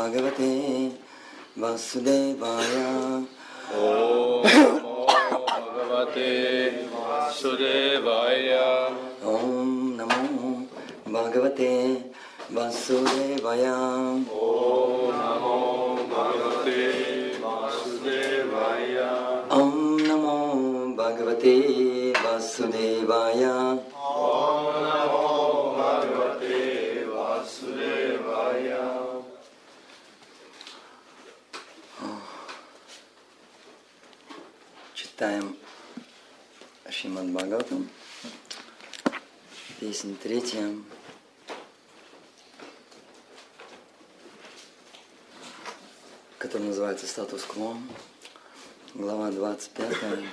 Bhagavate Vasudevaya. Om Namo Bhagavate Vasudevaya. Om Namo Bhagavate Vasudevaya. Om Namo Bhagavate Vasudevaya. Om Namo Bhagavate Vasudevaya. Om Namo Bhagavate Vasudevaya. Читаем Шримад Бхагаватам, песня 3, которая называется «Статус-кво», глава 25,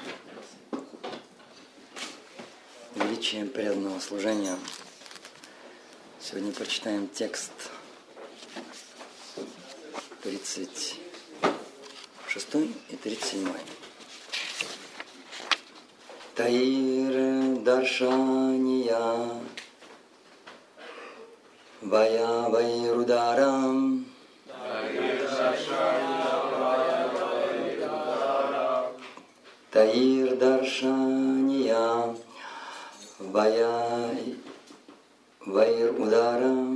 «Величие преданного служения». Сегодня прочитаем текст 36 и 37. Таир даршания вая вайрударам. Таир даршания вая вайрударам.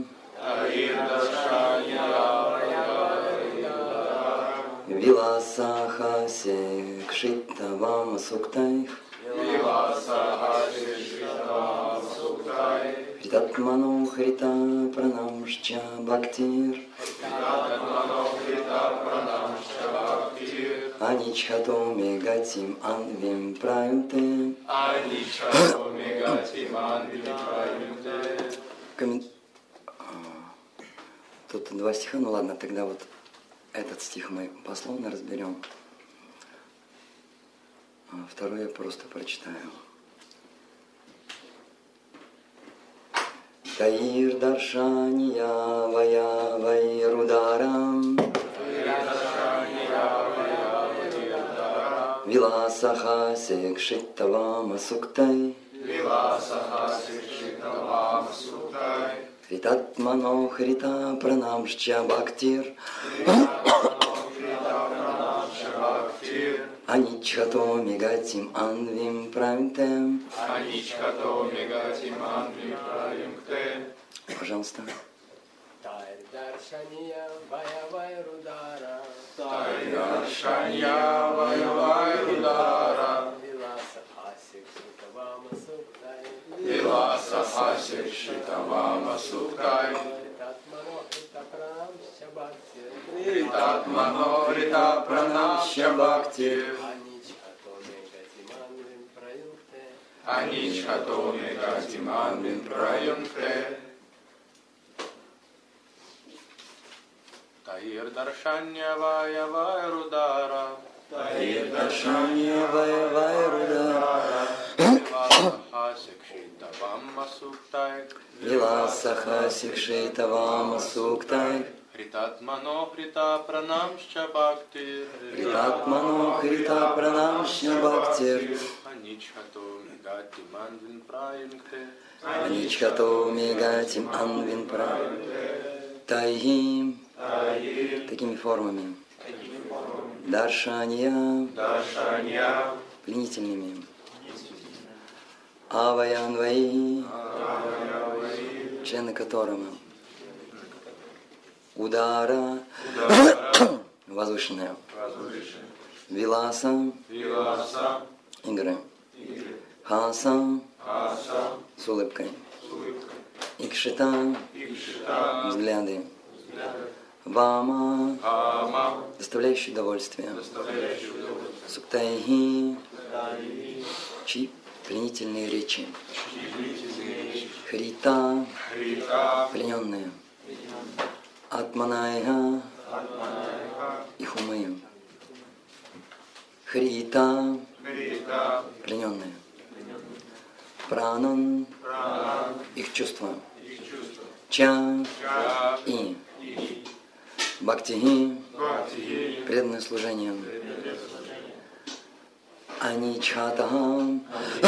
Виласаха секшитавам суктайх. Хритатмано хрита пранамшча бхактир. Аничхато мегатим анвим праюте. Тут 2 стиха, ну ладно, тогда вот этот стих мы пословно разберем. А второй я просто прочитаю. Таир даршания вая вайрударам. Виласаха секшитавам суктай. Хритатмано хрита пранамшча бхактир. Аничхато мегатим анвим правинтем. Пожалуйста. Даршания вая вайрудара. Виласаха секшитавам суктай. Хритатмано хрита пранамшча бхактир. Аничхато мегатим анвим праюнкте. Таир даршания вая вайрудара. Таир даршания вая вайрудара. Виласаха секшитавам суктай. Хритатмано хрита пранамшча бхактир. Хритатмано хрита пранамшча бхактир. Аничхато мегатим анвим праюнкте. Аничхато мегатим анвин праюнкте. Тайгим. Такими формами. Даршания. Пленительными. Аваянваи. Члены которого. Удара. Возвышенная. Виласа. Игры. Хаса. С улыбкой. Икшита. Взгляды. Вама. Доставляющий удовольствие. Суктайхи. Чьи пленительные речи. Хрита. Плененные. Атманайха. Их умы. Хрита. Плененные. Пранан. Их чувства. Ча. И. Бхактихи. Преданное служение. Аничхатаха.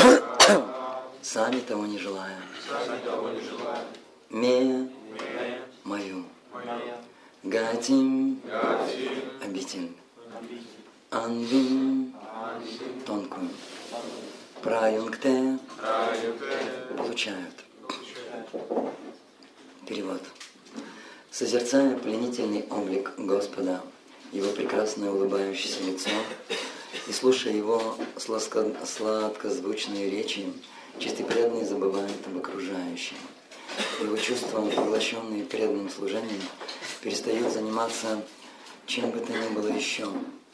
Сами того не желая. Ме. Мою. Гатим, обитель, Анвим, тонкую, Праюнгте, получают. Перевод. Созерцая пленительный облик Господа, Его прекрасное улыбающееся лицо, и слушая Его сладкозвучные речи, чистый преданный забывает об окружающем. Его чувства, поглощенные преданным служением, перестают заниматься чем бы то ни было еще.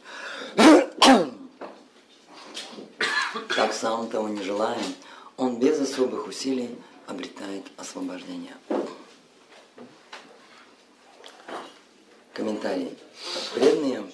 Так сам того не желая, он без особых усилий обретает освобождение. Комментарий. Преданные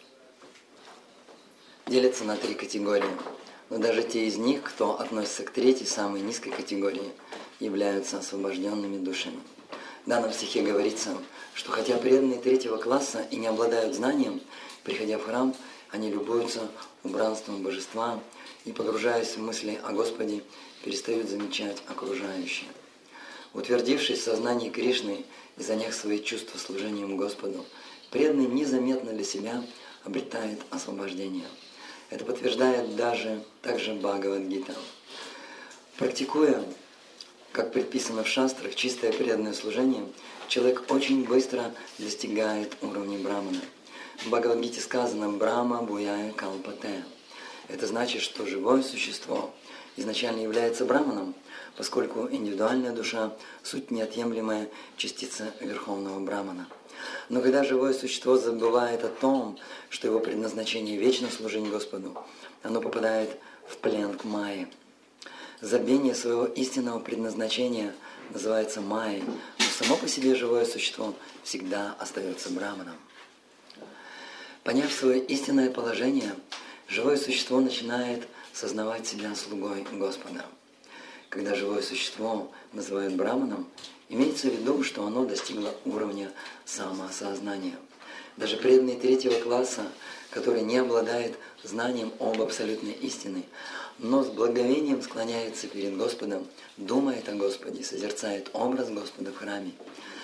делятся на 3 категории, но даже те из них, кто относится к 3-й, самой низкой категории, являются освобожденными душами. В данном стихе говорится, что хотя преданные 3-го класса и не обладают знанием, приходя в храм, они любуются убранством божества и, погружаясь в мысли о Господе, перестают замечать окружающее. Утвердившись в сознании Кришны и заняв свои чувства служением Господу, преданный незаметно для себя обретает освобождение. Это подтверждает также Бхагавад-гита. Практикуя, как предписано в шастрах, чистое преданное служение, человек очень быстро достигает уровня брамана. В Бхагавад-гите сказано «Брама буяя калпате». Это значит, что живое существо изначально является браманом, поскольку индивидуальная душа – суть неотъемлемая частица Верховного Брамана. Но когда живое существо забывает о том, что его предназначение вечно служить Господу, оно попадает в плен к майе. Забвение своего истинного предназначения называется майей, но само по себе живое существо всегда остается браманом. Поняв свое истинное положение, живое существо начинает сознавать себя слугой Господа. Когда живое существо называют браманом, имеется в виду, что оно достигло уровня самоосознания. Даже преданный 3-го класса, который не обладает знанием об абсолютной истине, но с благовением склоняется перед Господом, думает о Господе, созерцает образ Господа в храме,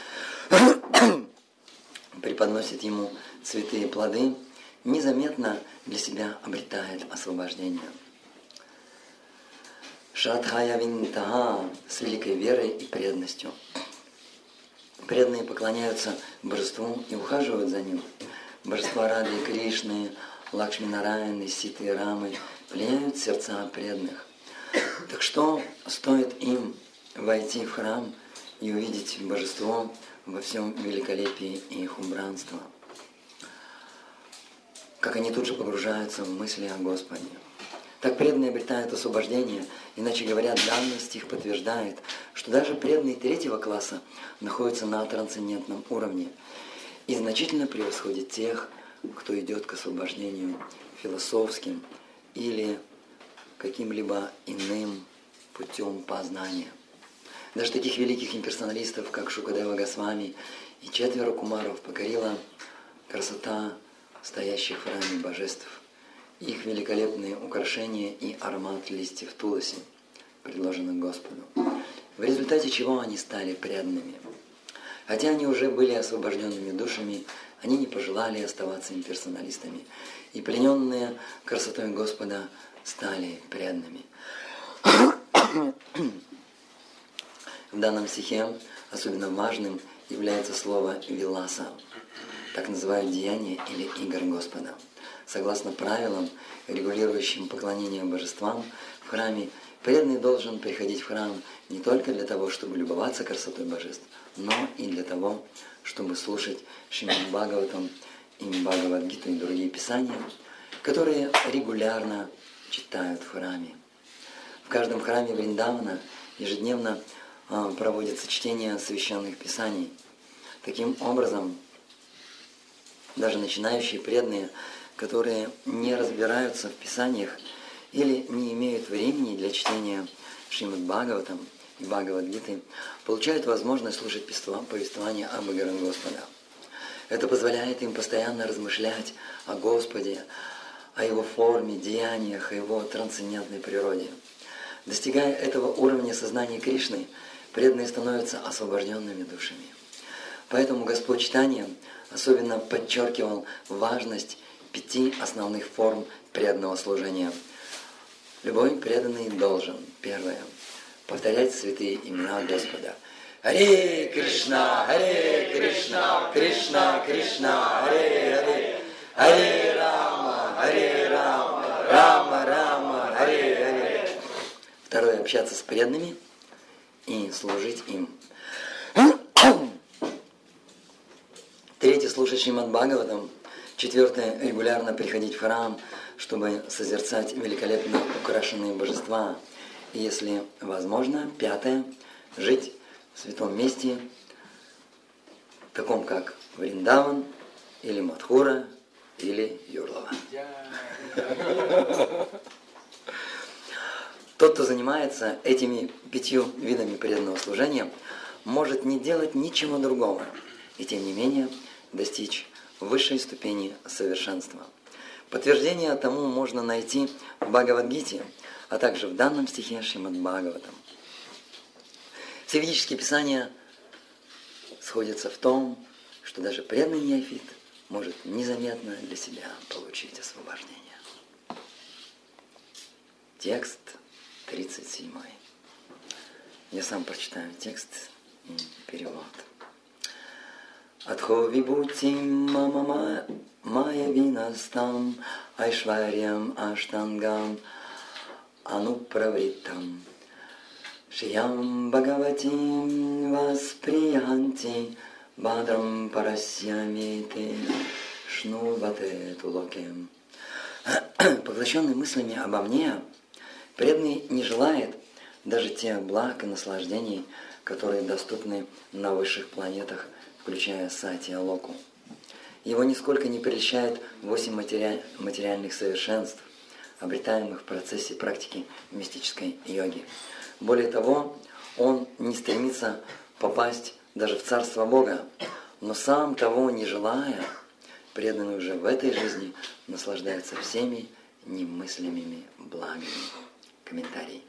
преподносит Ему цветы и плоды, незаметно для себя обретает освобождение. Шрадхая винтага с великой верой и преданностью. Преданные поклоняются божеству и ухаживают за ним. Божества Рады и Кришны, Лакшми Нараяны, Ситы и Рамы пленяют сердца преданных. Так что стоит им войти в храм и увидеть божество во всем великолепии их убранства? Как они тут же погружаются в мысли о Господе. Так преданные обретают освобождение, иначе говоря, данный стих подтверждает, что даже преданные 3-го класса находятся на трансцендентном уровне и значительно превосходят тех, кто идет к освобождению философским или каким-либо иным путем познания. Даже таких великих имперсоналистов, как Шукадева Госвами и 4 кумаров, покорила красота стоящих в храме божеств, их великолепные украшения и аромат листьев туласи, предложенных Господу, в результате чего они стали преданными. Хотя они уже были освобожденными душами, они не пожелали оставаться имперсоналистами, и плененные красотой Господа стали преданными. В данном стихе особенно важным является слово «виласа», так называют деяния или игр Господа. Согласно правилам, регулирующим поклонение божествам в храме, преданный должен приходить в храм не только для того, чтобы любоваться красотой божеств, но и для того, чтобы слушать Шримад Бхагаватам и Бхагавад-гиту и другие писания, которые регулярно читают в храме. В каждом храме Вриндавана ежедневно проводится чтение священных писаний. Таким образом, даже начинающие преданные, которые не разбираются в писаниях или не имеют времени для чтения Шримад Бхагаватам и Бхагавад-гиты, получают возможность слушать повествование об играх Господа. Это позволяет им постоянно размышлять о Господе, о Его форме, деяниях, о Его трансцендентной природе. Достигая этого уровня сознания Кришны, преданные становятся освобожденными душами. Поэтому Господь читанием особенно подчеркивал важность 5 основных форм преданного служения. Любой преданный должен, первое, повторять святые имена Господа. Харе Кришна, Кришна Кришна, Харе Харе, Харе Рама, Рама Рама, Харе Харе. Второе, общаться с преданными и служить им. Третье, слушать Шримад Бхагаватам. Четвертое, регулярно приходить в храм, чтобы созерцать великолепно украшенные божества. И если возможно, пятое, жить в святом месте, таком как Вриндаван, или Мадхура, или Юрлова. Тот, кто занимается этими 5 видами преданного служения, может не делать ничего другого, и тем не менее достичь высшей ступени совершенства. Подтверждение тому можно найти в Бхагавад-гите, а также в данном стихе Шримад Бхагаватам. Все ведические писания сходятся в том, что даже преданный неофит может незаметно для себя получить освобождение. Текст 37. Я сам прочитаю текст и перевод. Адхо вибути мама майя винастам айшварьям аштангам ануправритам шиям бхагаватим васприянти бадрам парасьямите шнувате тулокем. Поглощенный мыслями обо мне, преданный не желает даже тех благ и наслаждений, которые доступны на высших планетах, включая Сатья-локу. Его нисколько не прельщает 8 материальных совершенств, обретаемых в процессе практики мистической йоги. Более того, он не стремится попасть даже в Царство Бога, но сам того не желая, преданный уже в этой жизни наслаждается всеми немыслимыми благами. Комментарий.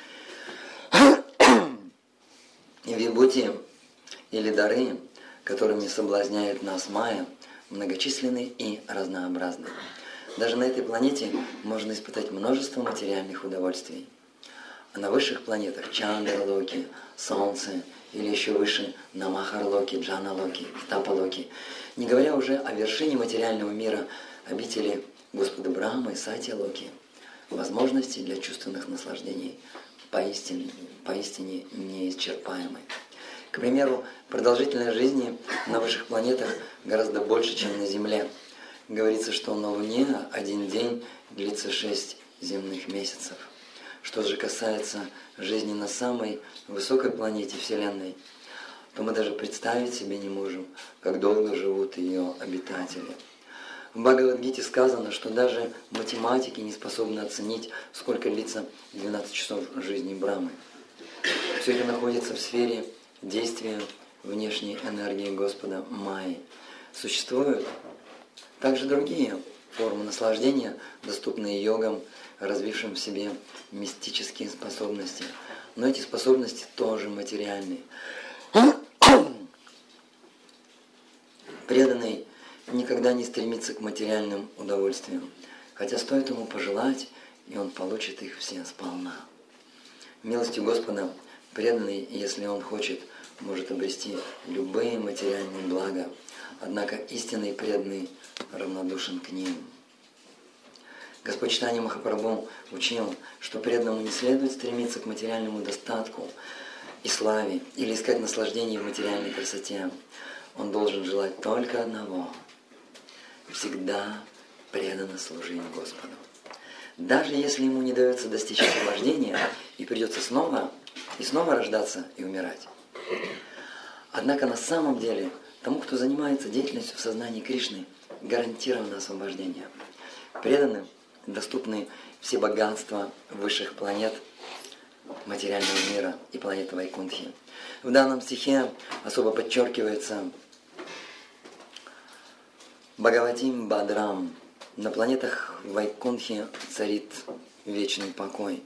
Вибхути или дары, которыми соблазняет нас Майя, многочисленны и разнообразны. Даже на этой планете можно испытать множество материальных удовольствий. А на высших планетах Чандралоки, Солнце или еще выше Намахарлоки, Джаналоки, Тапалоки, не говоря уже о вершине материального мира, обители Господа Брахмы и Сатья-локи, возможности для чувственных наслаждений поистине неисчерпаемы. К примеру, продолжительность жизни на высших планетах гораздо больше, чем на Земле. Говорится, что на Луне 1 день длится 6 земных месяцев. Что же касается жизни на самой высокой планете Вселенной, то мы даже представить себе не можем, как долго живут ее обитатели. В Бхагавад-гите сказано, что даже математики не способны оценить, сколько длится 12 часов жизни Брамы. Все это находится в сфере действия внешней энергии Господа Майи. Существуют также другие формы наслаждения, доступные йогам, развившим в себе мистические способности. Но эти способности тоже материальные. Преданный никогда не стремится к материальным удовольствиям, хотя стоит ему пожелать, и он получит их все сполна. Милостью Господа преданный, если он хочет, может обрести любые материальные блага, однако истинный преданный равнодушен к ним. Господь Чайтанья Махапрабху учил, что преданному не следует стремиться к материальному достатку и славе или искать наслаждение в материальной красоте. Он должен желать только одного – всегда преданно служить Господу. Даже если ему не дается достичь освобождения и придется снова и снова рождаться и умирать. Однако на самом деле тому, кто занимается деятельностью в сознании Кришны, гарантировано освобождение. Преданным доступны все богатства высших планет материального мира и планеты Вайкунтхи. В данном стихе особо подчеркивается Бхагаватим Бадрам. На планетах Вайкунтхи царит вечный покой.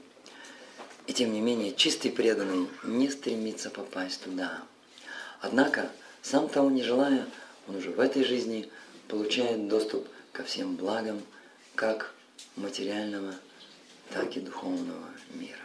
И тем не менее, чистый преданный не стремится попасть туда. Однако Сам того не желая, он уже в этой жизни получает доступ ко всем благам, как материального, так и духовного мира.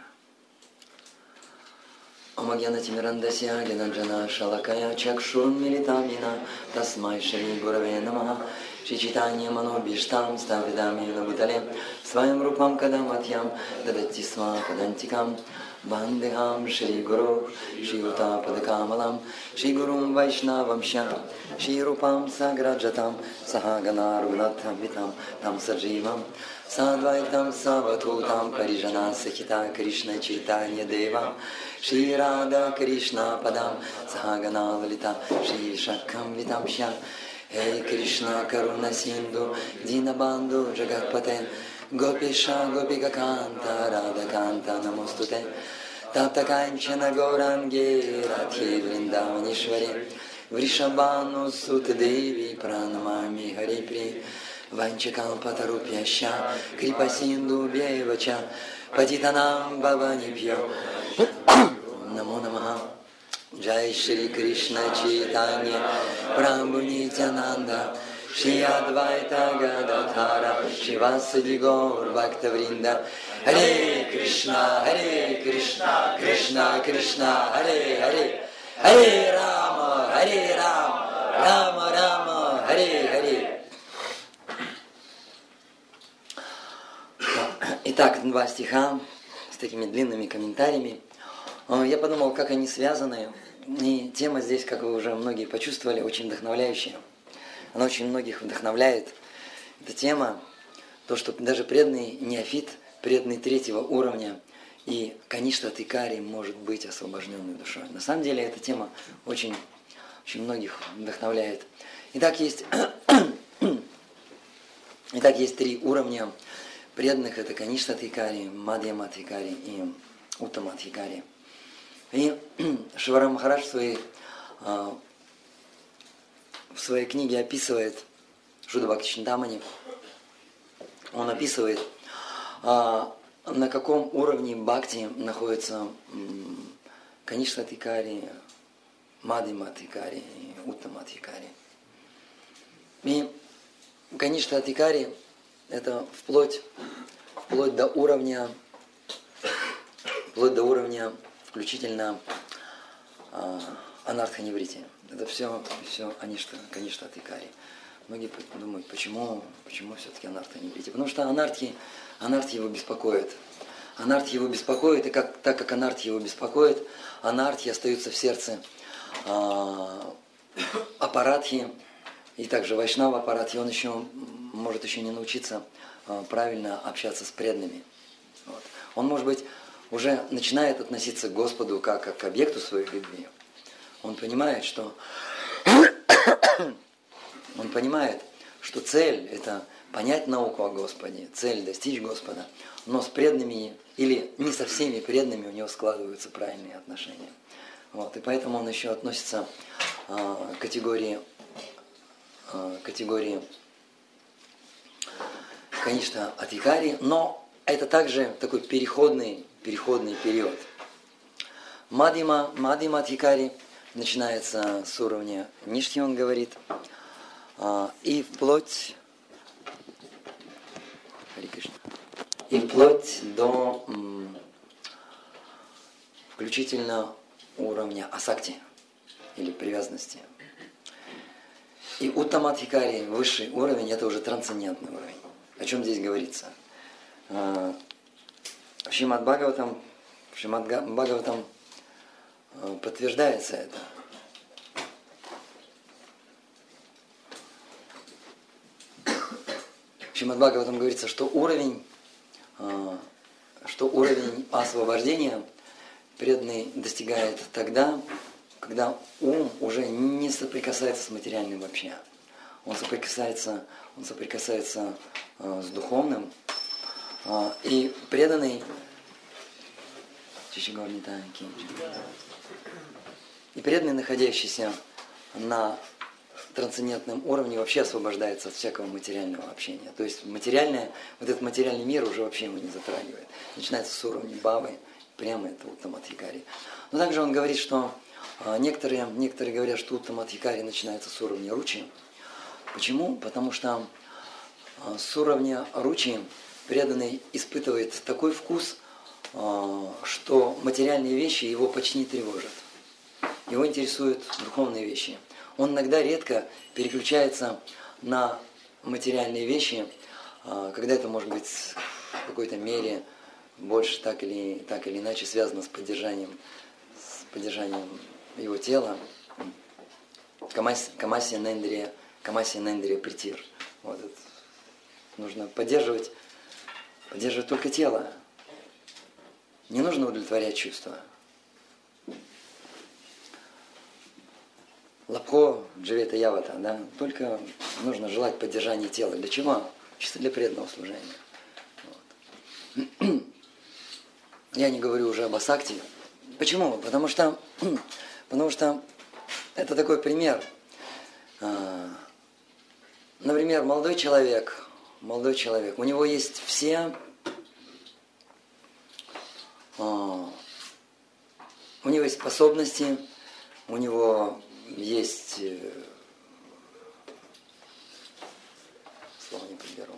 Омагьянатимирандасья генанджана шалакая чакшурун милитамина тасмай шри гураве намаха шри читанья манобиштам ставидами на бутале своим рупам кадаматьям дадатисма кадантикам Бандехам Шри Гуру, Шри Ута Падакамалам, Шри Гурум Вайшнавамшям, Шри Рупам Саграджатам, Сахагана Рунатам Витам, Там Садживам, Садвайтам Саватутам, Парижана Сахита Кришна Чайтанья Девам, Шри Рада Кришна Падам, Сахагана Лалита, Шри Шакхам Витам Шям, Эй Кришна Каруна Синду, Динабанду Джагатпате, Гопиша Гопика Канта Рада Канта Намостуте Тата Канчана Гауранги Радхи Вриндаванишвари Вришабану Сута Деви Пранамами Харипри Ванчакалпатарупьяща Крипасинду Бевача Патитанам Бабанипьо Намо Намаха Джай Шри Кришна Чайтанья Прабху Нитянанда Шри Адвайта Гададхара Шивасади Гаур Бхактавринда Харе Кришна, Кришна Кришна, Харе Харе Харе Рама, Рама Рама, Харе Харе. Итак, 2 стиха с такими длинными комментариями. Я подумал, как они связаны. И тема здесь, как вы уже многие почувствовали, очень вдохновляющая. Она очень многих вдохновляет. Эта тема, то, что даже преданный неофит, преданный 3-го уровня и Каништха-Адхикари может быть освобожденной душой. На самом деле эта тема очень, очень многих вдохновляет. Итак, есть 3 уровня преданных. Это Каништха-Адхикари, Мадхьяма-Адхикари и Уттама-Адхикари. И Шиварам Махарадж в своей книге описывает, Шудда Бхакти-Чинтамани, он описывает, на каком уровне бхакти находится Каништха-Адхикари, Мадхьяма-Адхикари и Уттама-Адхикари. И Каништха-Адхикари это вплоть до уровня включительно анартха-ниврити. Это все Каништха-Адхикари. Многие думают, почему все-таки анартха-ниврити. Потому что анартхи его беспокоит. Анартхи его беспокоит, и так как анартхи его беспокоит, анартхи остаются в сердце апаратхи, и также вайшнава апаратхи, он может еще не научиться правильно общаться с преданными. Вот. Он, может быть, уже начинает относиться к Господу как к объекту своей любви. Он понимает, что цель – это понять науку о Господе, цель – достичь Господа, но с преданными или не со всеми преданными у него складываются правильные отношения. Вот, и поэтому он еще относится к категории Каништха-Адхикари, но это также такой переходный период. Мадхьяма-Адхикари начинается с уровня Ништи, он говорит, и вплоть до включительно уровня асакти или привязанности. И Уттама-Адхикари, высший уровень, это уже трансцендентный уровень. О чем здесь говорится? В Шримад Бхагаватам подтверждается это. В Шримад Бхагаватам говорится, что уровень освобождения преданный достигает тогда, когда ум уже не соприкасается с материальным вообще. Он соприкасается с духовным. И преданный находящийся на трансцендентном уровне, вообще освобождается от всякого материального общения. То есть этот материальный мир уже вообще его не затрагивает. Начинается с уровня бавы, прямо это Уттама-Адхикари. Но также он говорит, что Некоторые говорят, что Уттама-Адхикари начинается с уровня Ручи. Почему? Потому что с уровня Ручи преданный испытывает такой вкус, что материальные вещи его почти не тревожат. Его интересуют духовные вещи. Он иногда редко переключается на материальные вещи, когда это может быть в какой-то мере больше так или иначе связано с поддержанием его тела. Камасия нендрия притир. Вот это. Нужно поддерживать только тело. Не нужно удовлетворять чувства. Лапхо дживета явата, да? Только нужно желать поддержания тела. Для чего? Чисто для преданного служения. Вот. Я не говорю уже об асакте. Почему? Потому что это такой пример. Например, молодой человек, у него есть все, у него есть способности, у него есть, слово не подберу.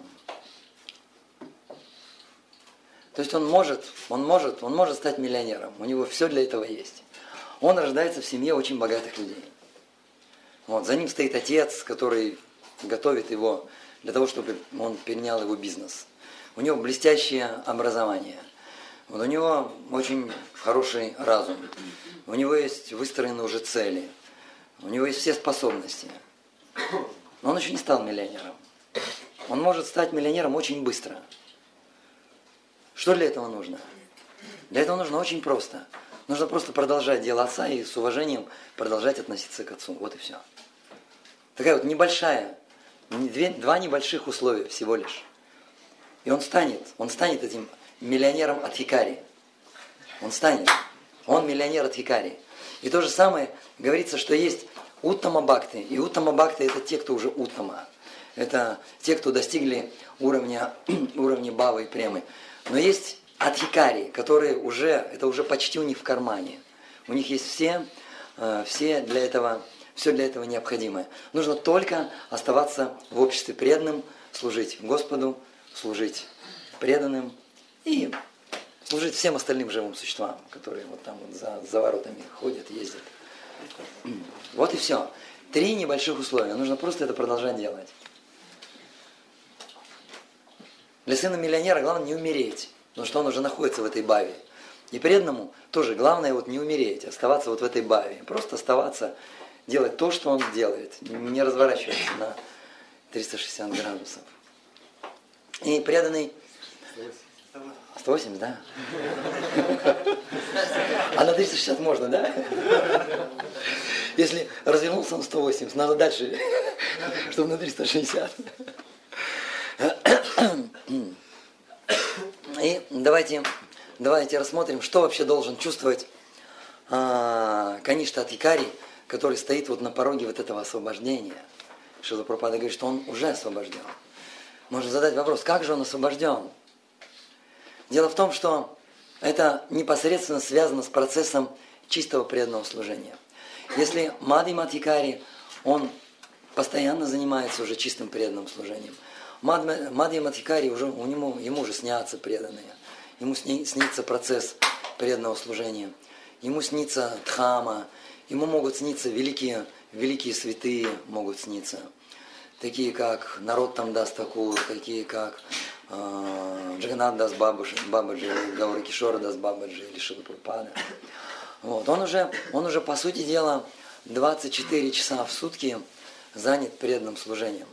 То есть он может стать миллионером, у него все для этого есть. Он рождается в семье очень богатых людей. Вот, за ним стоит отец, который готовит его для того, чтобы он перенял его бизнес. У него блестящее образование. Вот, у него очень хороший разум. У него есть выстроены уже цели. У него есть все способности. Но он еще не стал миллионером. Он может стать миллионером очень быстро. Что для этого нужно? Для этого нужно очень просто. Нужно просто продолжать дело отца и с уважением продолжать относиться к отцу. Вот и все. Такая вот небольшая, два небольших условия всего лишь. И он станет этим миллионером Адхикари. Он миллионер Адхикари. И то же самое говорится, что есть Уттама Бхакти. И Уттама Бхакти это те, кто уже Уттама. Это те, кто достигли уровня Бхавы и Премы. Но есть Адхикари, которые это уже почти у них в кармане. У них есть все для этого необходимое. Нужно только оставаться в обществе преданным, служить Господу, служить преданным и служить всем остальным живым существам, которые вот там вот за воротами ходят, ездят. Вот и все. 3 небольших условия. Нужно просто это продолжать делать. Для сына миллионера главное не умереть, потому что он уже находится в этой бхаве. И преданному тоже главное вот не умереть, оставаться вот в этой бхаве. Просто оставаться, делать то, что он делает. Не разворачиваться на 360 градусов. И преданный... 180, да? А на 360 можно, да? Если развернулся на 180, надо дальше, чтобы на 360. И давайте рассмотрим, что вообще должен чувствовать Каништа Адхикари, который стоит вот на пороге вот этого освобождения. Шрила Прабхупада говорит, что он уже освобожден. Можно задать вопрос, как же он освобожден? Дело в том, что это непосредственно связано с процессом чистого преданного служения. Если Мадхьяма Адхикари, он постоянно занимается уже чистым преданным служением. Мадхьяма Адхикари ему уже снятся преданные. Ему снится процесс преданного служения. Ему снится Дхама. Ему могут сниться великие святые могут сниться. Такие как Нароттам Дас Такур, такие как Джаганнат Дас Бабаджи, Гауракишора Дас Бабаджи или Шрила Прабхупада. Вот. Он уже, по сути дела, 24 часа в сутки занят преданным служением.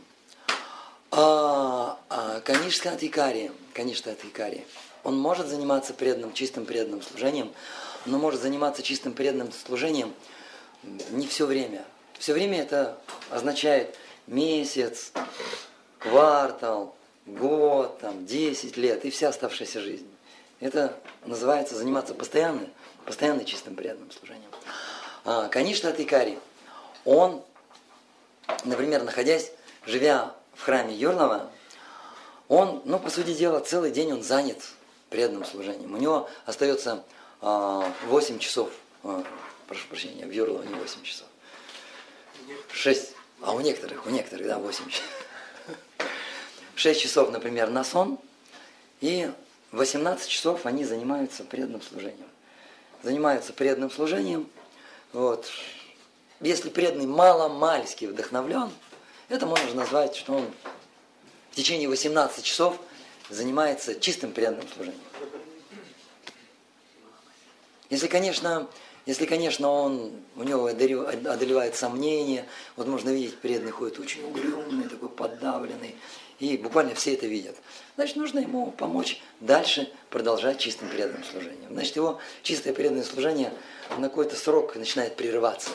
Каништа Адхикари, он может заниматься чистым преданным служением, но может заниматься чистым преданным служением не все время. Все время это означает месяц, квартал, год, 10 лет и вся оставшаяся жизнь. Это называется заниматься постоянно чистым преданным служением. Каништа Адхикари, он, например, живя в храме Юрлова, он, по сути дела, целый день он занят преданным служением. У него остается 8 часов прошу прощения, в Юрлово не 8 часов. 6, а у некоторых, да, 8 часов. 6 часов, например, на сон, и 18 часов они занимаются преданным служением. Занимаются преданным служением. Вот. Если преданный мало-мальски вдохновлен, это можно назвать, что он в течение 18 часов занимается чистым преданным служением. Если, конечно, у него одолевает сомнения, вот можно видеть, преданный ходит очень угрюмый, такой подавленный, и буквально все это видят. Значит, нужно ему помочь дальше продолжать чистым преданным служением. Значит, его чистое преданное служение на какой-то срок начинает прерываться.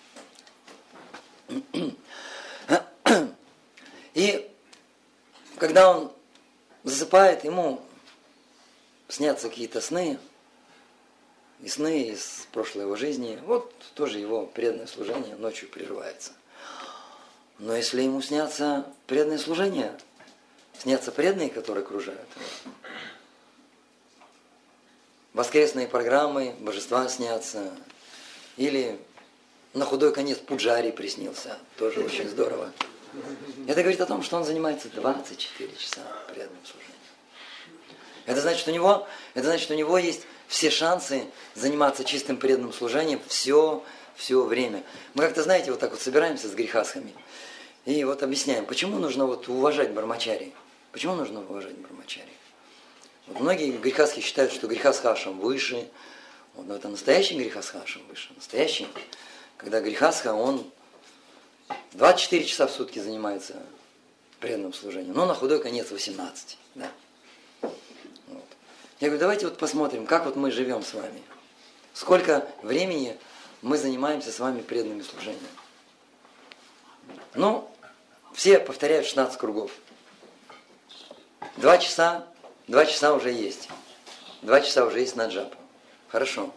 И когда он засыпает, ему снятся какие-то сны, и сны из прошлой его жизни, вот тоже его преданное служение ночью прерывается. Но если ему снятся преданное служение, снятся преданные, которые окружают его, воскресные программы, божества снятся, или на худой конец пуджари приснился, тоже очень здорово. Это говорит о том, что он занимается 24 часа преданным служением. Это значит, что у него есть все шансы заниматься чистым преданным служением все время. Мы как-то, знаете, вот так вот собираемся с грехасхами и вот объясняем, почему нужно вот уважать брамачари. Почему нужно уважать брамачари? Вот многие грехасхи считают, что грехасха-ашрам выше. Вот, но это настоящий грехасха-ашрам выше. Настоящий, когда грехасха, он 24 часа в сутки занимается преданным служением. Но на худой конец 18. Да. Вот. Я говорю, давайте вот посмотрим, как вот мы живем с вами. Сколько времени мы занимаемся с вами преданными служениями. Ну, все повторяют 16 кругов. 2 часа уже есть. 2 часа уже есть на джапу. Хорошо.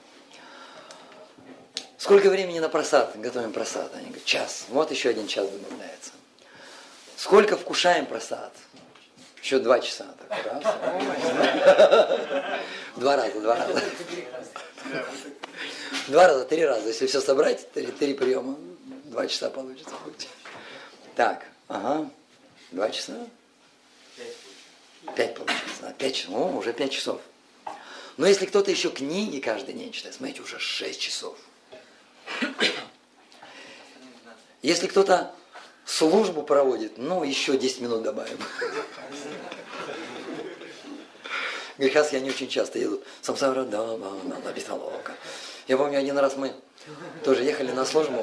Сколько времени на просад? Готовим просад. Они говорят, час. Вот еще 1 час добавляется. Сколько вкушаем просад? Еще 2 часа. Так, раз. 2 раза. 2 раза, 3 раза. Если все собрать, 3 приема, 2 часа получится. Так, ага. 2 часа. 5 получится. 5 часов. О, уже 5 часов. Но если кто-то еще книги каждый день читает, смотрите, уже 6 часов. Если кто-то службу проводит, ну, еще 10 минут добавим. Грехасхи, они очень часто едут. Самсара, да, биталока. Я помню, один раз мы тоже ехали на службу,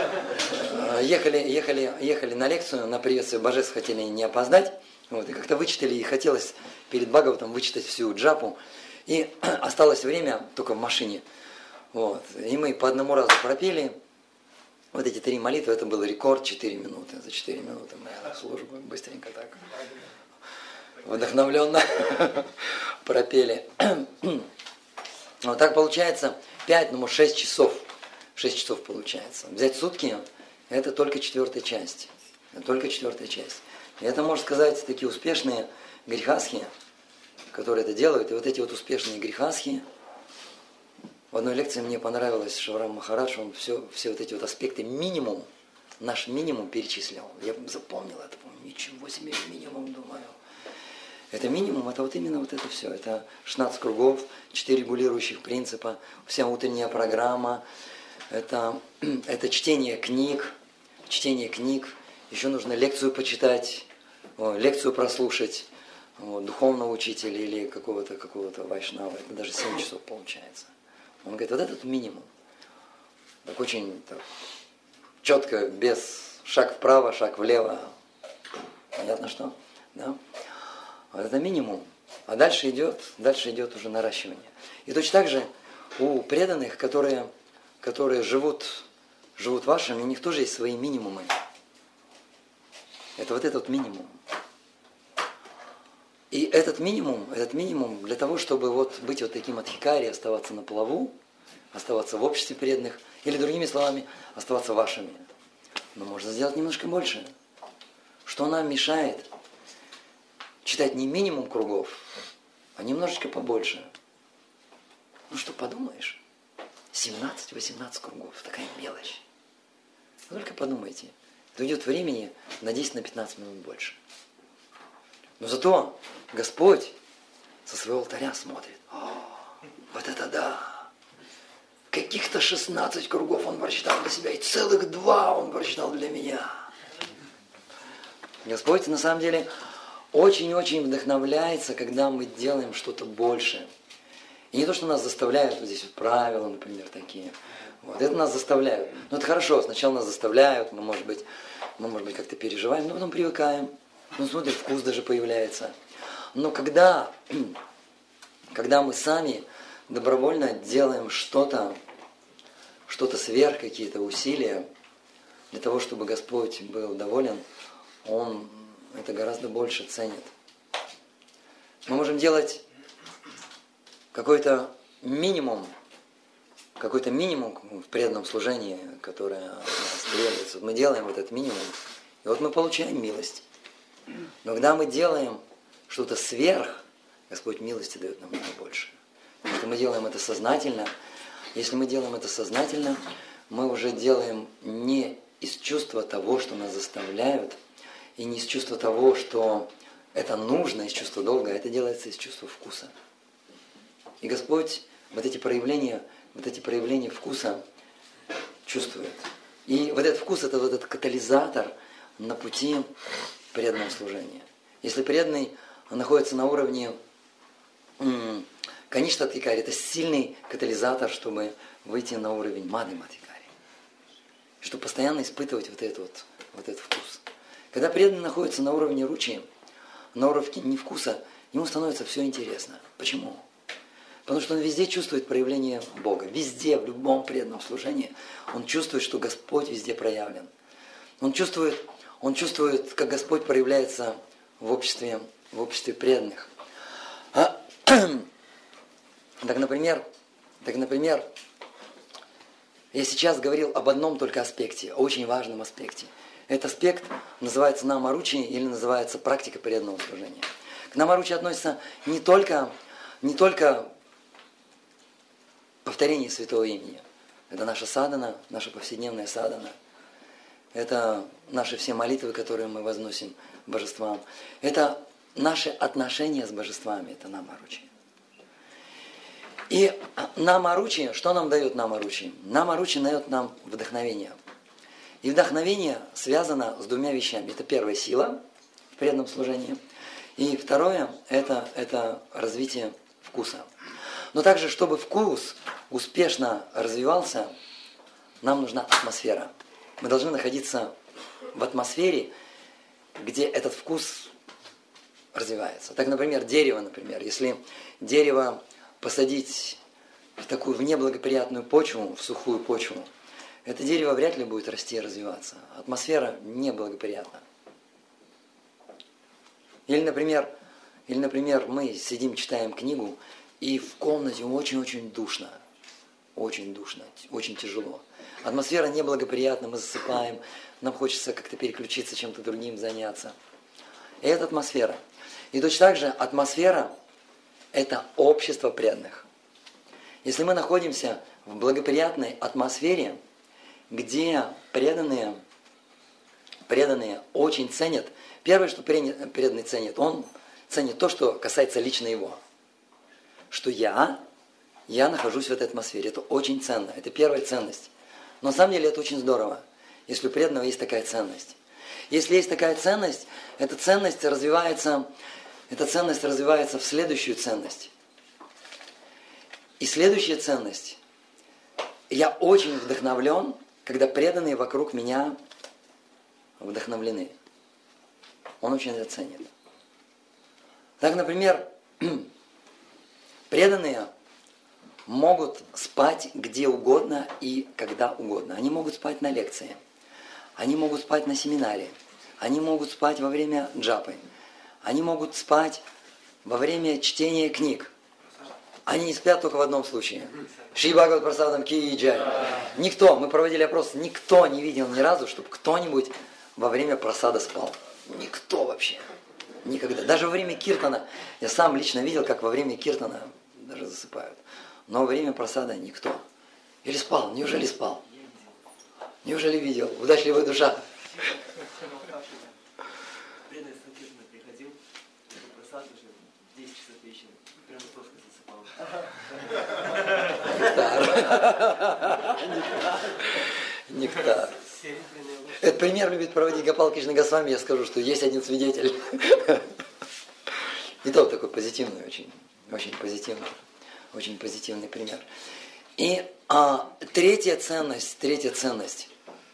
ехали на лекцию, на приветствие божеств, хотели не опоздать, вот, и как-то вычитали, и хотелось перед Бхагаватом вычитать всю джапу, и осталось время только в машине. Вот. И мы по одному разу пропели вот эти 3 молитвы, это был рекорд 4 минуты. За 4 минуты мы службу быстренько так вдохновленно пропели. Вот так получается 5, ну может 6 часов. 6 часов получается. Взять сутки, это только 4-я часть. Это только 4-я часть. И это, можно сказать, такие успешные грехасхи, которые это делают. И вот эти вот успешные грехасхи, в одной лекции мне понравилось, Шаврам Махарадж, он все вот эти вот аспекты минимум, наш минимум перечислял. Я запомнил это, помню, ничего себе минимум, думаю. Это минимум, это вот именно вот это все. Это 16 кругов, 4 регулирующих принципа, вся утренняя программа, это чтение книг, еще нужно лекцию почитать, лекцию прослушать, духовного учителя или какого-то вайшнава, это даже 7 часов получается. Он говорит, вот этот минимум. Так очень так, четко, без шаг вправо, шаг влево. Понятно что? Да? Вот это минимум. А дальше идет уже наращивание. И точно так же у преданных, которые живут вашими, у них тоже есть свои минимумы. Это вот этот минимум. И этот минимум для того, чтобы вот быть вот таким адхикари, оставаться на плаву, оставаться в обществе преданных, или другими словами, оставаться вашими. Но можно сделать немножко больше. Что нам мешает читать не минимум кругов, а немножечко побольше? Ну что, подумаешь? 17-18 кругов, такая мелочь. Вы только подумайте, это уйдет времени на 10-15 минут больше. Но зато Господь со своего алтаря смотрит. Вот это да! Каких-то 16 кругов Он прочитал для себя, и целых 2 Он прочитал для меня. Господь на самом деле очень-очень вдохновляется, когда мы делаем что-то больше. И не то, что нас заставляют, вот здесь вот правила, например, такие. Вот, это нас заставляют. Ну это хорошо, сначала нас заставляют, мы, может быть, как-то переживаем, но потом привыкаем. Ну, смотрим, вкус даже появляется. Но когда мы сами добровольно делаем что-то сверх, какие-то усилия, для того, чтобы Господь был доволен, Он это гораздо больше ценит. Мы можем делать какой-то минимум в преданном служении, которое от нас требуется. Вот мы делаем вот этот минимум, и вот мы получаем милость. Но когда мы делаем что-то сверх, Господь милости дает намного больше. Потому что мы делаем это сознательно. Если мы делаем это сознательно, мы уже делаем не из чувства того, что нас заставляют, и не из чувства того, что это нужно, из чувства долга, а это делается из чувства вкуса. И Господь вот эти проявления вкуса чувствует. И вот этот вкус, это вот этот катализатор на пути преданного служения. Если преданный находится на уровне Каништа Адхикари, это сильный катализатор, чтобы выйти на уровень Мадхьяма Адхикари. Чтобы постоянно испытывать вот этот вкус. Когда преданный находится на уровне ручи, на уровне не вкуса, ему становится все интересно. Почему? Потому что он везде чувствует проявление Бога. Везде, в любом преданном служении, он чувствует, что Господь везде проявлен. Он чувствует, как Господь проявляется в обществе преданных. Так, например, я сейчас говорил об одном только аспекте, очень важном аспекте. Этот аспект называется намаручи или называется практика преданного служения. К намаручи относится не только повторение святого имени. Это наша садхана, наша повседневная садхана. Это наши все молитвы, которые мы возносим божествам. Это наши отношения с божествами, это намаручи. И намаручи, что нам дает намаручи? Намаручи дает нам вдохновение. И вдохновение связано с 2 вещами. Это первая сила в преданном служении. И второе, это развитие вкуса. Но также, чтобы вкус успешно развивался, нам нужна атмосфера. Мы должны находиться в атмосфере, где этот вкус развивается. Так, например, дерево, если дерево посадить в неблагоприятную почву, в сухую почву, это дерево вряд ли будет расти и развиваться. Атмосфера неблагоприятна. Или, например, мы сидим, читаем книгу, и в комнате очень-очень душно. Очень душно, очень тяжело. Атмосфера неблагоприятна, мы засыпаем, нам хочется как-то переключиться, чем-то другим заняться. И это атмосфера. И точно так же атмосфера – это общество преданных. Если мы находимся в благоприятной атмосфере, где преданные очень ценят, первое, что преданный ценит, он ценит то, что касается лично его. Что я нахожусь в этой атмосфере. Это очень ценно. Это первая ценность. Но на самом деле это очень здорово, если у преданного есть такая ценность. Если есть такая ценность, эта ценность развивается в следующую ценность. И следующая ценность. Я очень вдохновлен, когда преданные вокруг меня вдохновлены. Он очень это ценит. Так, например, преданные могут спать где угодно и когда угодно. Они могут спать на лекции, они могут спать на семинаре, они могут спать во время джапы, они могут спать во время чтения книг. Они не спят только в одном случае. Шри Бхагават Прасадам Ки Джай. Никто, мы проводили опрос, никто не видел ни разу, чтобы кто-нибудь во время прасада спал. Никто вообще. Никогда. Даже во время киртана. Я сам лично видел, как во время киртана даже засыпают. Но во время прасада никто. Или спал? Неужели спал? Неужели видел? Удачливая душа. Преданный Санкиртана приходил, просад уже 10 часов вечера, прямо просто засыпал. Нектар. Этот пример любит проводить Гопал Кришна Госвами. Я скажу, что есть один свидетель. И тот такой позитивный, очень позитивный пример. И третья ценность.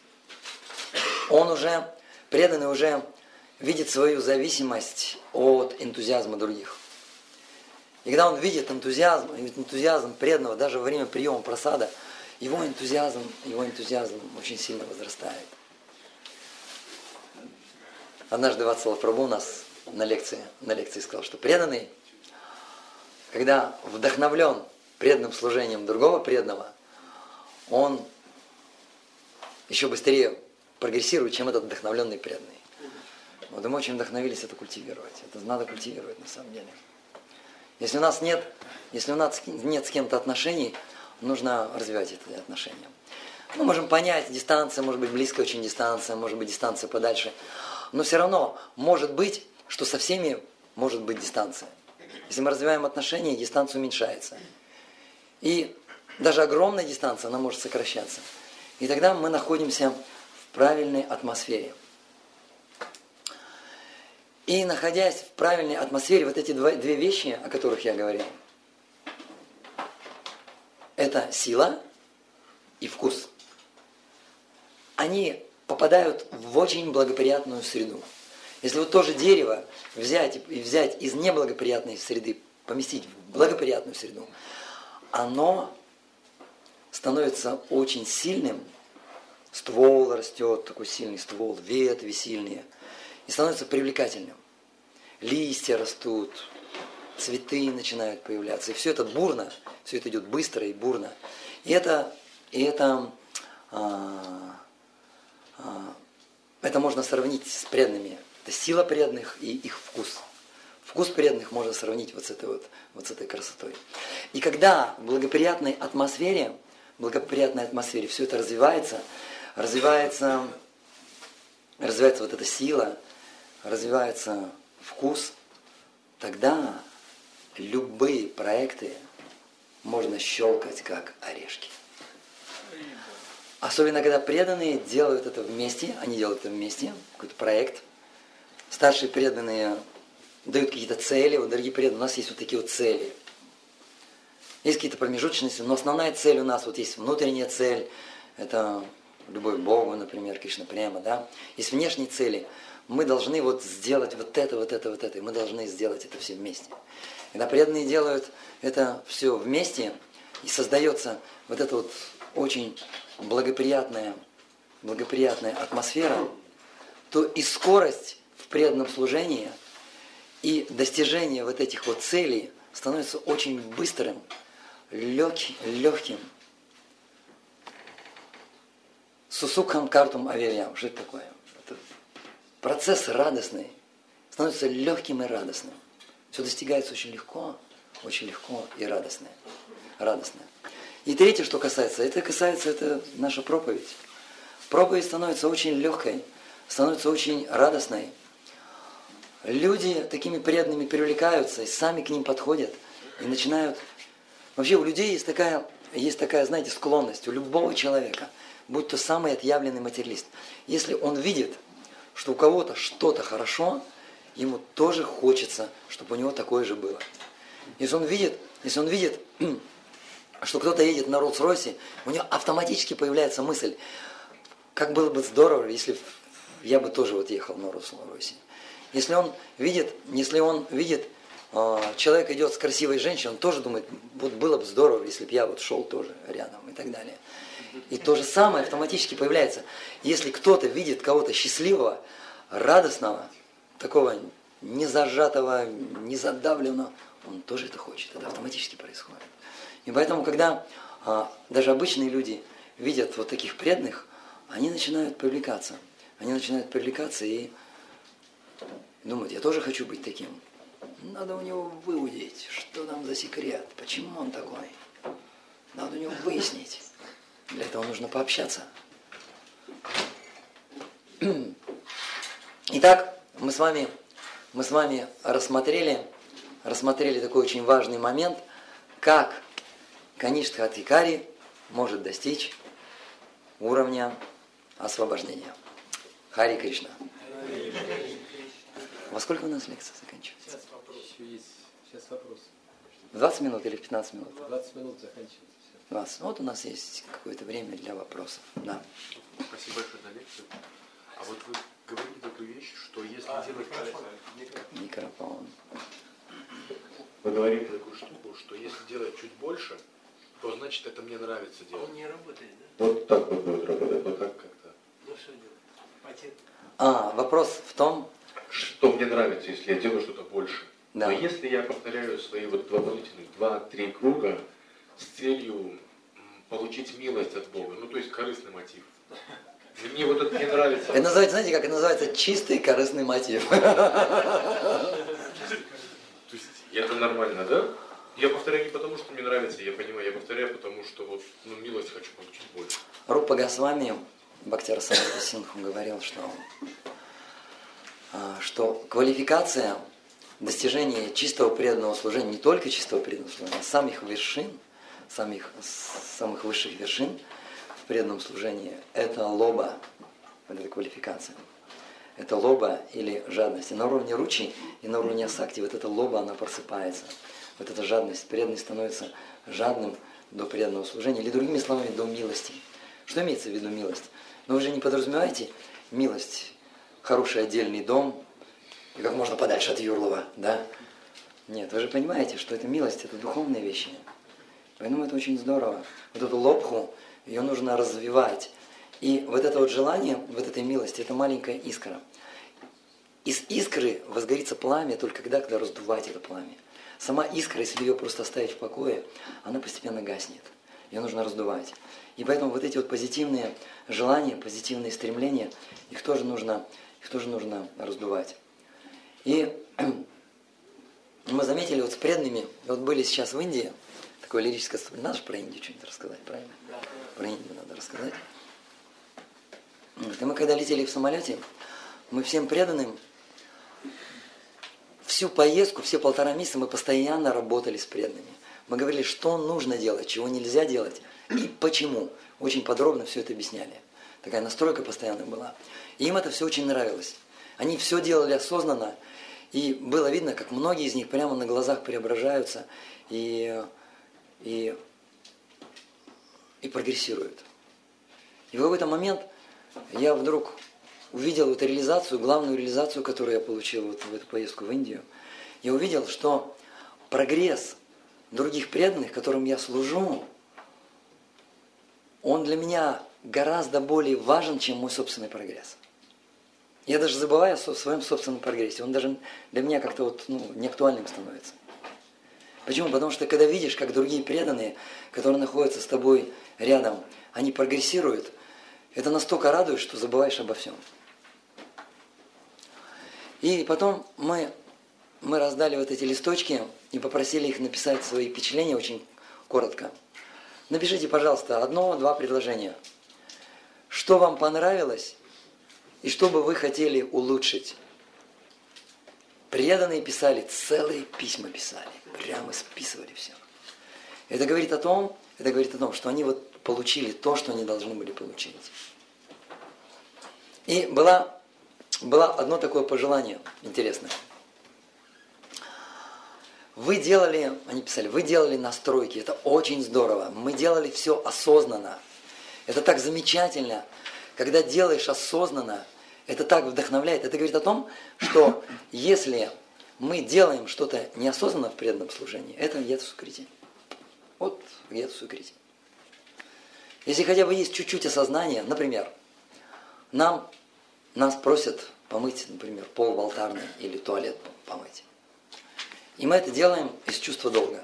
Он уже, преданный уже видит свою зависимость от энтузиазма других. И когда он видит энтузиазм преданного, даже во время приема прасада, его энтузиазм очень сильно возрастает. Однажды Ватсала Прабху у нас на лекции сказал, что преданный, когда вдохновлен преданным служением другого преданного, он еще быстрее прогрессирует, чем этот вдохновленный преданный. Вот мы очень вдохновились это культивировать. Это надо культивировать на самом деле. Если у нас нет с кем-то отношений, нужно развивать эти отношения. Мы можем понять, дистанция, может быть близкая очень дистанция, может быть дистанция подальше. Но все равно может быть, что со всеми может быть дистанция. Если мы развиваем отношения, дистанция уменьшается. И даже огромная дистанция, она может сокращаться. И тогда мы находимся в правильной атмосфере. И находясь в правильной атмосфере, вот эти две вещи, о которых я говорил, это сила и вкус. Они попадают в очень благоприятную среду. Если вот тоже дерево взять из неблагоприятной среды, поместить в благоприятную среду, оно становится очень сильным, ствол растет, такой сильный ствол, ветви сильные, и становится привлекательным. Листья растут, цветы начинают появляться, и все это бурно, все это идет быстро и бурно. И это можно сравнить с преданными. Это сила преданных и их вкус. Вкус преданных можно сравнить вот с этой красотой. И когда в благоприятной атмосфере все это развивается вот эта сила, развивается вкус, тогда любые проекты можно щелкать как орешки. Особенно, когда преданные делают это вместе, какой-то проект. Старшие преданные дают какие-то цели. Вот, дорогие преданные, у нас есть вот такие вот цели. Есть какие-то промежуточности, но основная цель у нас, вот есть внутренняя цель, это любовь к Богу, например, Кришна Према, да. Есть внешние цели. Мы должны вот сделать вот это, и мы должны сделать это все вместе. Когда преданные делают это все вместе, и создается вот эта вот очень благоприятная атмосфера, то и скорость в преданном служении, и достижение вот этих вот целей становится очень быстрым, легким. Сусукхам картум авиям. Что это такое? Это процесс радостный. Становится легким и радостным. Все достигается очень легко и радостно. И третье, что касается, это наша проповедь. Проповедь становится очень легкой, становится очень радостной. Люди такими преданными привлекаются и сами к ним подходят и начинают. Вообще у людей есть такая, знаете, склонность у любого человека, будь то самый отъявленный материалист. Если он видит, что у кого-то что-то хорошо, ему тоже хочется, чтобы у него такое же было. Если он видит, что кто-то едет на Роллс-Ройсе, у него автоматически появляется мысль, как было бы здорово, если я бы тоже вот ехал на Роллс-Ройсе. Если он видит, человек идет с красивой женщиной, он тоже думает, вот было бы здорово, если бы я вот шел тоже рядом и так далее. И то же самое автоматически появляется. Если кто-то видит кого-то счастливого, радостного, такого не зажатого, не задавленного, он тоже это хочет. Это автоматически происходит. И поэтому, когда даже обычные люди видят вот таких преданных, они начинают привлекаться. И думают, я тоже хочу быть таким. Надо у него выудить, что там за секрет, почему он такой. Надо у него выяснить. Для этого нужно пообщаться. Итак, мы с вами рассмотрели такой очень важный момент, как Каништха Адхикари может достичь уровня освобождения. Хари Кришна. Во сколько у нас лекция заканчивается? Сейчас вопрос. Еще есть. Сейчас вопрос. В 20 минут или в 15 минут? 20 минут заканчивается. 20. Вот у нас есть какое-то время для вопросов. Да. Спасибо большое за лекцию. А вот вы говорите такую вещь, что если делать... Микрофон. Вы говорите такую штуку, что если делать чуть больше, то значит это мне нравится делать. Он не работает, да? Вот так вот будет работать, вот так как-то. Ну что делать? Потек. Вопрос в том, Что мне нравится, если я делаю что-то больше. Да. Но если я повторяю свои вот дополнительных 2-3 круга с целью получить милость от Бога, ну то есть корыстный мотив. Мне вот это не нравится. это называется, знаете, как это называется? Чистый корыстный мотив. То есть это нормально, да? Я повторяю не потому, что мне нравится, я понимаю, я повторяю потому, что вот, милость хочу получить больше. Рупа Госвами Бхактирасамрата Сингху говорил, что квалификация достижения чистого преданного служения, не только чистого преданного служения, а самых вершин, самых высших вершин в преданном служении, это лоба, вот эта квалификация. Это лоба или жадность. И на уровне ручи, и на уровне асакти вот эта лоба, она просыпается. Вот эта жадность. Преданный становится жадным до преданного служения, или другими словами, до милости. Что имеется в виду милость? Но вы же не подразумеваете милость, хороший отдельный дом, и как можно подальше от Юрлова, да? Нет, вы же понимаете, что это милость, это духовные вещи. Поэтому это очень здорово. Вот эту лобху, ее нужно развивать. И вот это вот желание, вот этой милости, это маленькая искра. Из искры возгорится пламя только когда раздувать это пламя. Сама искра, если ее просто оставить в покое, она постепенно гаснет. Ее нужно раздувать. И поэтому вот эти вот позитивные желания, позитивные стремления, их тоже нужно раздувать. И мы заметили вот с преданными, вот были сейчас в Индии, такое лирическое вступление, надо же про Индию что-нибудь рассказать, правильно? Про Индию надо рассказать. И мы когда летели в самолете, мы всем преданным, всю поездку, все 1,5 месяца мы постоянно работали с преданными. Мы говорили, что нужно делать, чего нельзя делать и почему. Очень подробно все это объясняли. Такая настройка постоянно была. И им это все очень нравилось. Они все делали осознанно. И было видно, как многие из них прямо на глазах преображаются и прогрессируют. И в какой-то момент я вдруг увидел эту реализацию, главную реализацию, которую я получил вот в эту поездку в Индию. Я увидел, что прогресс других преданных, которым я служу, он для меня гораздо более важен, чем мой собственный прогресс. Я даже забываю о своем собственном прогрессе. Он даже для меня как-то вот, неактуальным становится. Почему? Потому что когда видишь, как другие преданные, которые находятся с тобой рядом, они прогрессируют, это настолько радует, что забываешь обо всем. И потом мы раздали вот эти листочки и попросили их написать свои впечатления очень коротко. Напишите, пожалуйста, 1-2 предложения. Что вам понравилось и что бы вы хотели улучшить? Преданные писали, целые письма писали, прямо списывали все. Это говорит о том, что они вот получили то, что они должны были получить. И было одно такое пожелание интересное. Они писали, вы делали настройки, это очень здорово. Мы делали все осознанно. Это так замечательно. Когда делаешь осознанно, это так вдохновляет. Это говорит о том, что если мы делаем что-то неосознанно в преданном служении, это где-то сукрити. Вот где-то сукрити. Если хотя бы есть чуть-чуть осознания, например, нас просят помыть, например, пол в алтарной или туалет помыть. И мы это делаем из чувства долга.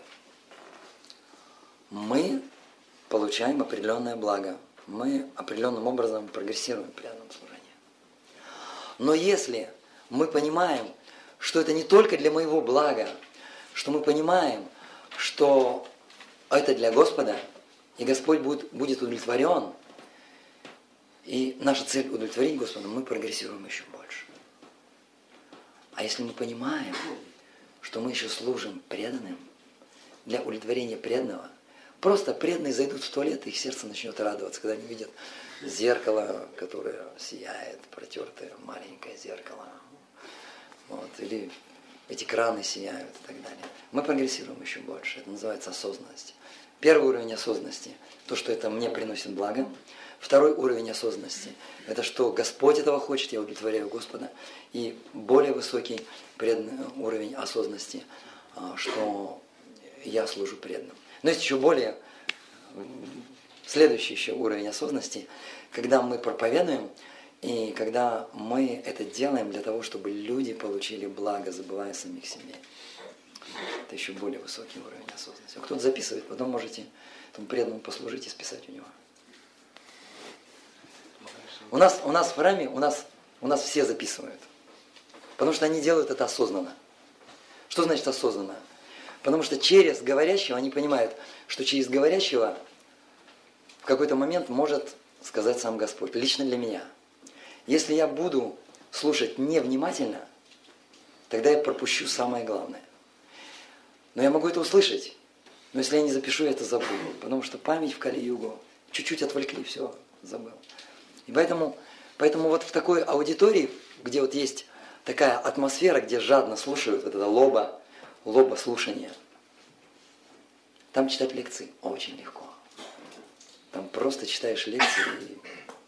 Мы получаем определенное благо. Мы определенным образом прогрессируем в преданном служении. Но если мы понимаем, что это не только для моего блага, что мы понимаем, что это для Господа, и Господь будет удовлетворен, и наша цель удовлетворить Господа, мы прогрессируем еще больше. А если мы понимаем, что мы еще служим преданным, для удовлетворения преданного, просто преданные зайдут в туалет, и их сердце начнет радоваться, когда они видят зеркало, которое сияет, протертое маленькое зеркало. Вот, или эти краны сияют и так далее. Мы прогрессируем еще больше. Это называется осознанность. Первый уровень осознанности – то, что это мне приносит благо. Второй уровень осознанности – это что Господь этого хочет, я удовлетворяю Господа. И более высокий преданный уровень осознанности, что я служу преданным. Но есть еще более следующий еще уровень осознанности, когда мы проповедуем, и когда мы это делаем для того, чтобы люди получили благо, забывая самих себе. Это еще более высокий уровень осознанности. Кто-то записывает, потом можете этому преданному послужить и списать у него. У нас в храме, у нас все записывают. Потому что они делают это осознанно. Что значит осознанно? Потому что через говорящего они понимают, что через говорящего в какой-то момент может сказать сам Господь. Лично для меня. Если я буду слушать невнимательно, тогда я пропущу самое главное. Но я могу это услышать. Но если я не запишу, я это забуду. Потому что память в Кали-югу. Чуть-чуть отвлекли, все, забыл. И поэтому вот в такой аудитории, где вот есть такая атмосфера, где жадно слушают, вот это лоба слушания, там читать лекции очень легко. Там просто читаешь лекции и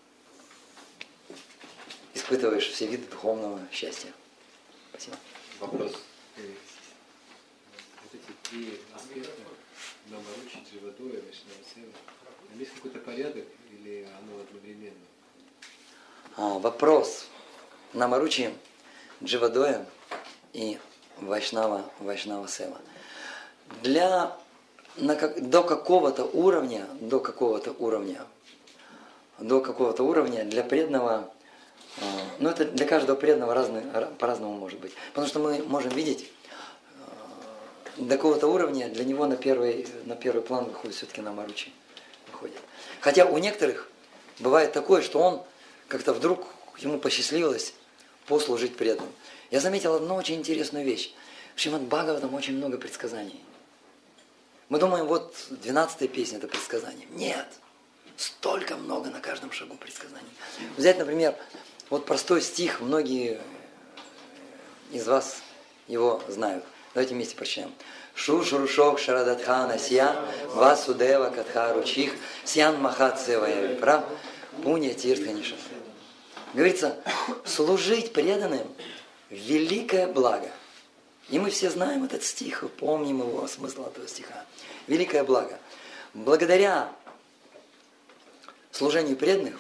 испытываешь все виды духовного счастья. Спасибо. Вопрос. Вот эти три аспекта, Намаручи, Дживадоя, Вайшнава-сева, там есть какой-то порядок или оно одновременно? Вопрос. Намаручи, Дживадоя и Вайшнава-сева. До какого-то уровня для преданного, это для каждого преданного по-разному может быть. Потому что мы можем видеть, до какого-то уровня для него на первый план выходит все-таки Намаручи. Хотя у некоторых бывает такое, что он как-то вдруг ему посчастливилось послужить преданным. Я заметил одну очень интересную вещь. В Шримад Бхагаватам очень много предсказаний. Мы думаем, вот 12-я песня это предсказание. Нет! Столько много на каждом шагу предсказаний. Взять, например, вот простой стих, многие из вас его знают. Давайте вместе прочитаем. Шушурушок Шарадатхана Сия Васудева Катхаручих Сьян Махатсевая Випра Пунья Тиртханиша. Говорится, служить преданным – великое благо. И мы все знаем этот стих, помним его, смысл этого стиха. Великое благо. Благодаря служению преданным,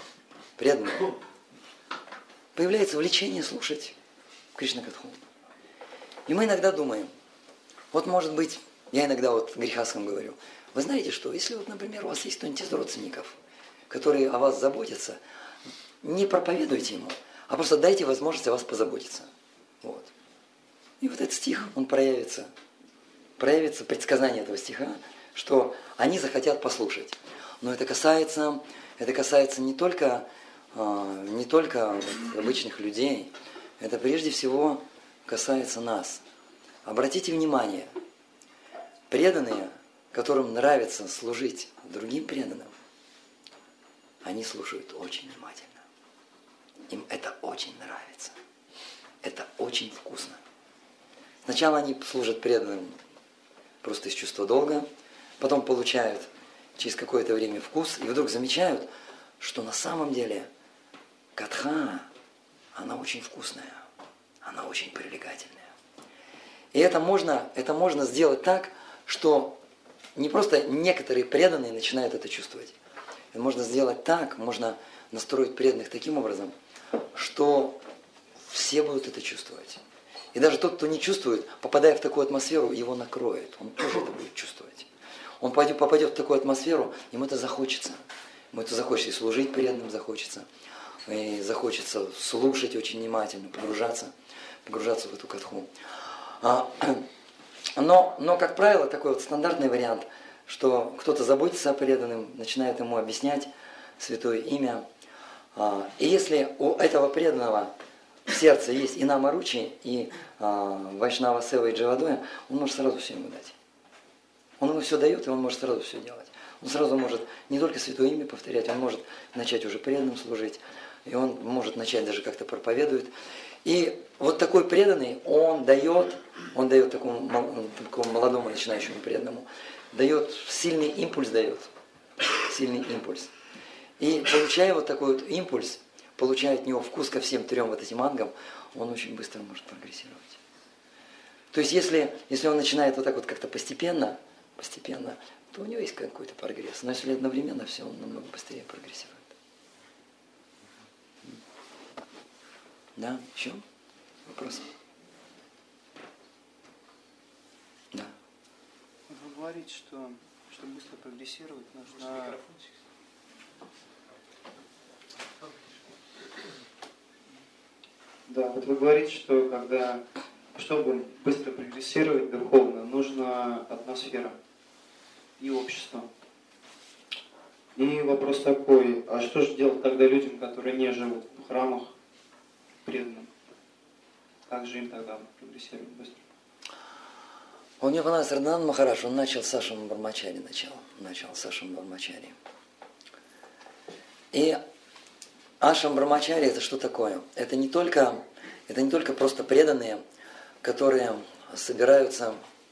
появляется влечение слушать Кришна-катху. И мы иногда думаем, вот может быть, я иногда вот грехастам говорю, вы знаете что, если вот, например, у вас есть кто-нибудь из родственников, которые о вас заботятся, не проповедуйте ему, а просто дайте возможность о вас позаботиться. Вот. И вот этот стих, он проявится предсказание этого стиха, что они захотят послушать. Но это касается не только обычных людей, это прежде всего касается нас. Обратите внимание, преданные, которым нравится служить другим преданным, они слушают очень внимательно. Им это очень нравится. Это очень вкусно. Сначала они служат преданным просто из чувства долга, потом получают через какое-то время вкус, и вдруг замечают, что на самом деле катха, она очень вкусная, она очень привлекательная. И это можно сделать так, что не просто некоторые преданные начинают это чувствовать. Это можно сделать так, можно настроить преданных таким образом, что все будут это чувствовать. И даже тот, кто не чувствует, попадая в такую атмосферу, его накроет. Он тоже это будет чувствовать. Он попадет в такую атмосферу, ему это захочется. Ему это захочется и служить преданным захочется. И захочется слушать очень внимательно, погружаться в эту катху. Но, как правило, такой вот стандартный вариант, что кто-то заботится о преданном, начинает ему объяснять святое имя. И если у этого преданного в сердце есть и Намаручи, и Вайшнава Сева и Дживадоя, он может сразу все ему дать. Он ему все дает, и он может сразу все делать. Он сразу может не только святое имя повторять, он может начать уже преданным служить, и он может начать даже как-то проповедует. И вот такой преданный, он дает такому молодому начинающему преданному, дает сильный импульс, сильный импульс. И получая вот такой вот импульс, получая от него вкус ко всем трем вот этим ангам, он очень быстро может прогрессировать. То есть если он начинает вот так вот как-то постепенно, то у него есть какой-то прогресс. Но если одновременно все, он намного быстрее прогрессирует. Да, еще вопросы? Да. Вы говорите, что чтобы быстро прогрессировать, нужно... Да, вот вы говорите, что чтобы быстро прогрессировать духовно, нужна атмосфера и общество. И вопрос такой, а что же делать тогда людям, которые не живут в храмах преданным? Как же им тогда прогрессировать быстро? Мне понравился Радхананд Махарадж, он начал с Ашрама Брамачари, начал с Ашрама Брамачари. И Ашрам Брамачари это что такое? Это не только просто преданные, которые собираются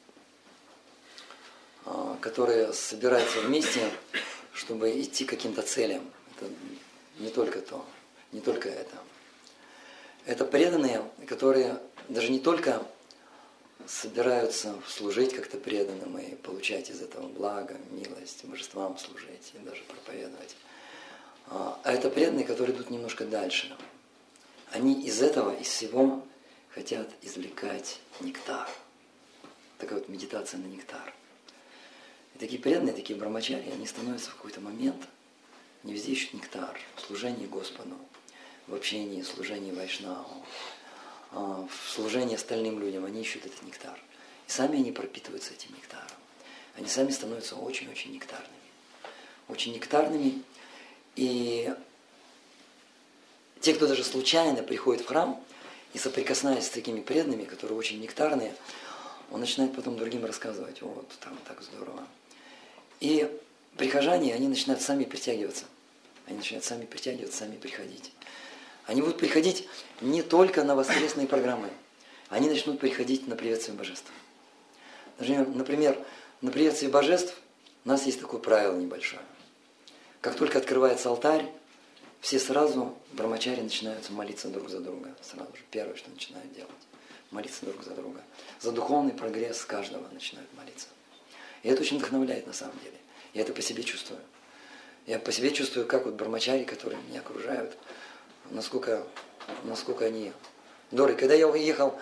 вместе, чтобы идти к каким-то целям. Это не только это. Это преданные, которые даже не только собираются служить как-то преданным и получать из этого благо, милость, божествам служить и даже проповедовать. А это преданные, которые идут немножко дальше. Они из всего хотят извлекать нектар. Такая вот медитация на нектар. И такие преданные, такие брамачари, они становятся в какой-то момент, они везде ищут нектар, в служении Господу, в общении, в служении Вайшнаву, в служении остальным людям, они ищут этот нектар. И сами они пропитываются этим нектаром. Они сами становятся очень-очень нектарными. Очень нектарными. И те, кто даже случайно приходит в храм и соприкасаясь с такими преданными, которые очень нектарные, он начинает потом другим рассказывать, вот там так здорово. И прихожане, они начинают сами притягиваться. Они начинают сами притягиваться, сами приходить. Они будут приходить не только на воскресные программы, они начнут приходить на приветствие божеств. Например, на приветствие божеств у нас есть такое правило небольшое. Как только открывается алтарь, все сразу, брамачари, начинают молиться друг за друга. Сразу же первое, что начинают делать. Молиться друг за друга. За духовный прогресс каждого начинают молиться. И это очень вдохновляет на самом деле. Я это по себе чувствую. Я по себе чувствую, как вот брамачари, которые меня окружают, насколько они дороги. Когда я уехал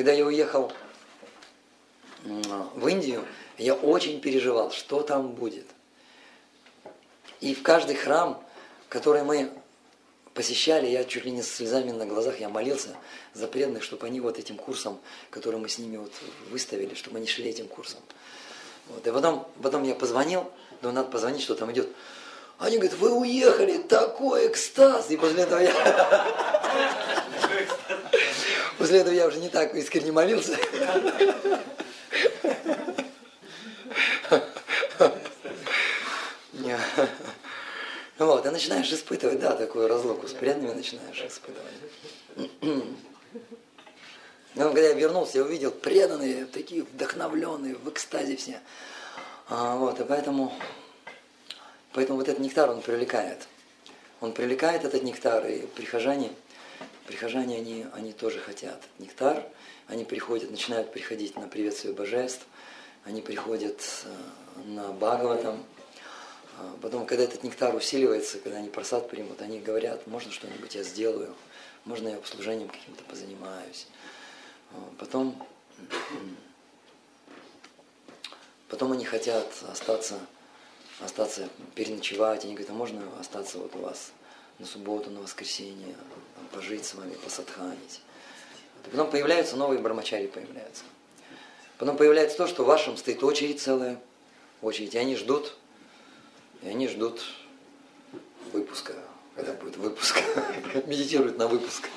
в Индию, я очень переживал, что там будет. И в каждый храм, который мы посещали, я чуть ли не с слезами на глазах, я молился за преданных, чтобы они вот этим курсом, который мы с ними вот выставили, чтобы они шли этим курсом. Вот. И потом я позвонил, думаю, надо позвонить, что там идет. Они говорят, вы уехали, такой экстаз. И после этого я уже не так искренне молился. Вот, и начинаешь испытывать, да, такую разлуку с преданными начинаешь испытывать. Но когда я вернулся, я увидел преданные, такие вдохновленные, в экстазе все. Вот, и поэтому вот этот нектар, он привлекает. Он привлекает этот нектар, и прихожане, они тоже хотят нектар. Они приходят, начинают приходить на приветствие божеств, они приходят на Бхагаватам. Потом, когда этот нектар усиливается, когда они просад примут, они говорят, можно что-нибудь я сделаю, можно я служением каким-то позанимаюсь. Потом они хотят остаться, переночевать. Они говорят, а можно остаться вот у вас на субботу, на воскресенье, пожить с вами, посадханить. Потом появляются новые брамачари, появляются. Потом появляется то, что в вашем стоит очередь целая. очередь, и они ждут выпуска, когда будет выпуск. Медитируют на выпуск.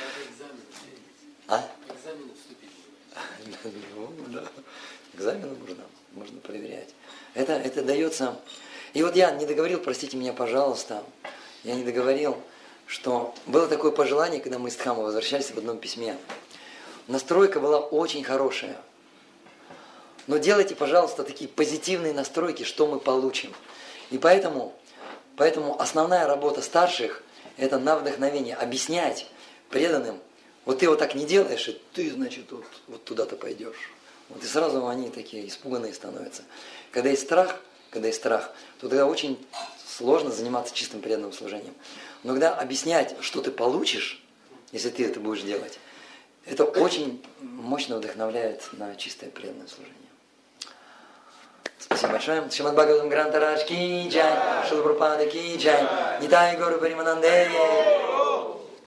А? Экзамены вступить. Ну, да. Экзамены можно проверять. Это дается. И вот я не договорил, простите меня, пожалуйста, я не договорил, что было такое пожелание, когда мы из Дхаммы возвращались в одном письме. Настройка была очень хорошая. Но делайте, пожалуйста, такие позитивные настройки, что мы получим. И поэтому основная работа старших – это на вдохновение. Объяснять преданным, вот ты вот так не делаешь, и ты, значит, вот туда-то пойдешь. Вот и сразу они такие испуганные становятся. Когда есть страх, то тогда очень сложно заниматься чистым преданным служением. Но когда объяснять, что ты получишь, если ты это будешь делать, это очень мощно вдохновляет на чистое преданное служение. Спасибо большое. Шримад Бхагаватам Грантарадж ки джай, Шрила Прабхупада ки джай, Нитай Гаура Паримананде.